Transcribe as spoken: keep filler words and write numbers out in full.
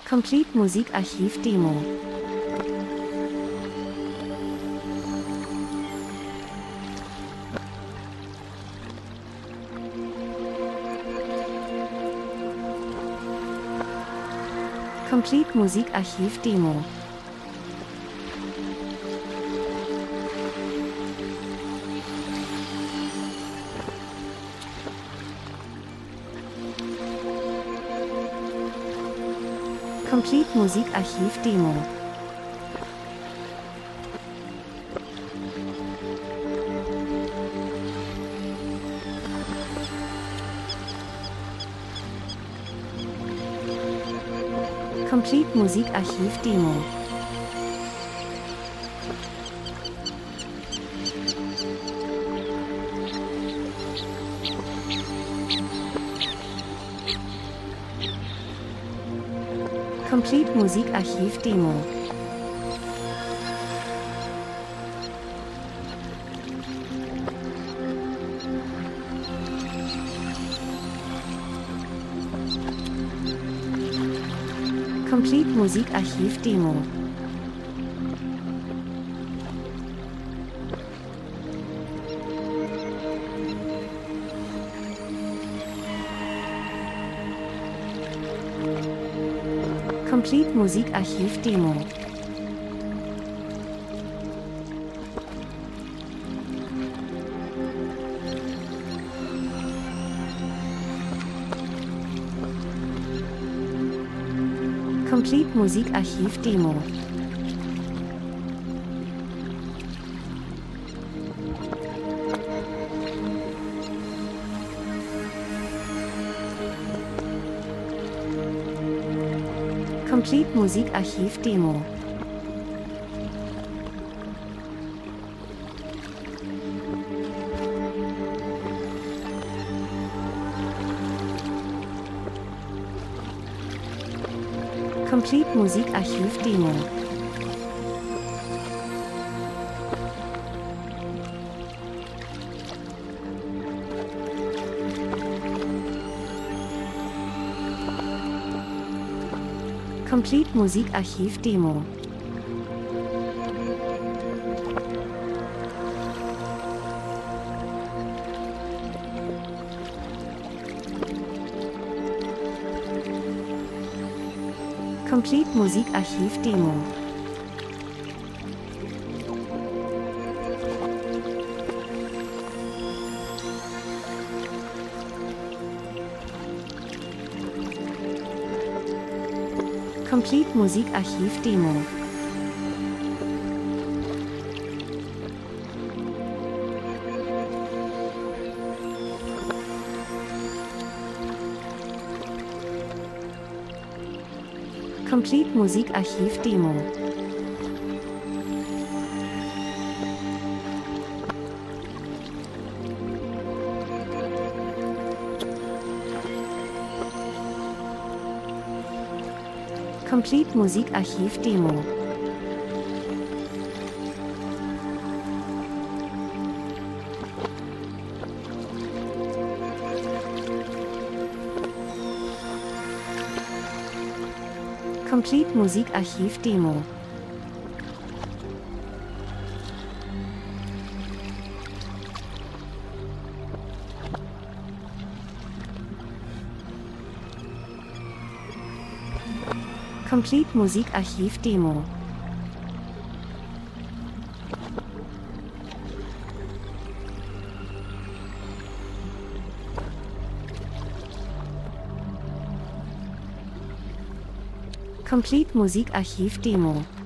Complete Musikarchiv Demo. Complete Musikarchiv Demo. Complete Musikarchiv Demo. Complete Musikarchiv Demo. Complete Musikarchiv Demo. Complete Musikarchiv Demo. Complete Musikarchiv Demo. Complete Musikarchiv Demo. Complete Musikarchiv Demo. Complete Musikarchiv Demo. Complete Musikarchiv Demo. Complete Musikarchiv Demo. Complete Musikarchiv Demo. Complete Musikarchiv Demo. Complete Musikarchiv Demo. Complete Musikarchiv Demo. Complete Musikarchiv Demo. Complete Musikarchiv Demo.